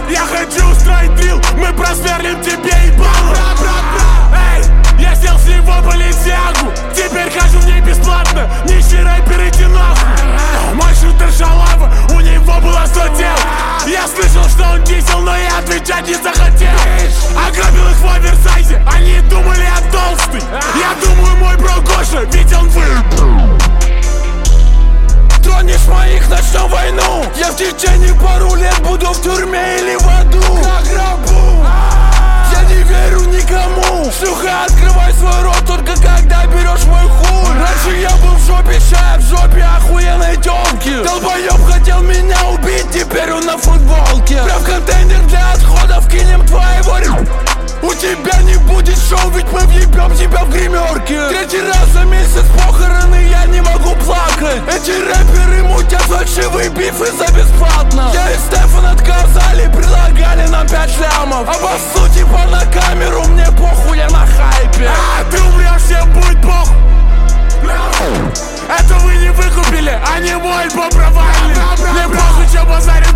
Я хочу устроить дрил, мы просверлим тебе ебало. Эй, я сел с него полетягу, теперь хожу в ней бесплатно. Нищий рэпер, иди нахуй. Мой шутер шалава, у него было 100 тел. Я слышал, что он дизел, но я отвечать не захотел. Ограбил их в оверсайзе, они думали, я толстый. Я думаю, мой бро Гоша, ведь он выебал. Тронешь моих, начнем войну. Я в течение пару лет буду в тюрьме или в аду. Как рабу. Я не верю никому. Шлюха, открывай свой рот только когда берешь мой хуй. Раньше я был в жопе, ща в жопе охуенной тёлки. Долбоёб хотел меня убить, теперь он на футболке. Прям в контейнер для отходов кинем твоего. У тебя не будет шоу, ведь мы въебем тебя в гримерке. Третий раз за месяц похороны, я не могу плакать. Эти рэперы мутят фальшивый биф и за бесплатно. Я и Стефан отказали, предлагали нам 5 лямов. Обоссу типа на камеру, мне похуй, я на хайпе. Ты умрешь, всем будет похуй. Это вы не выкупили, а не мой альбом провальный. Мне похуй, чё базарит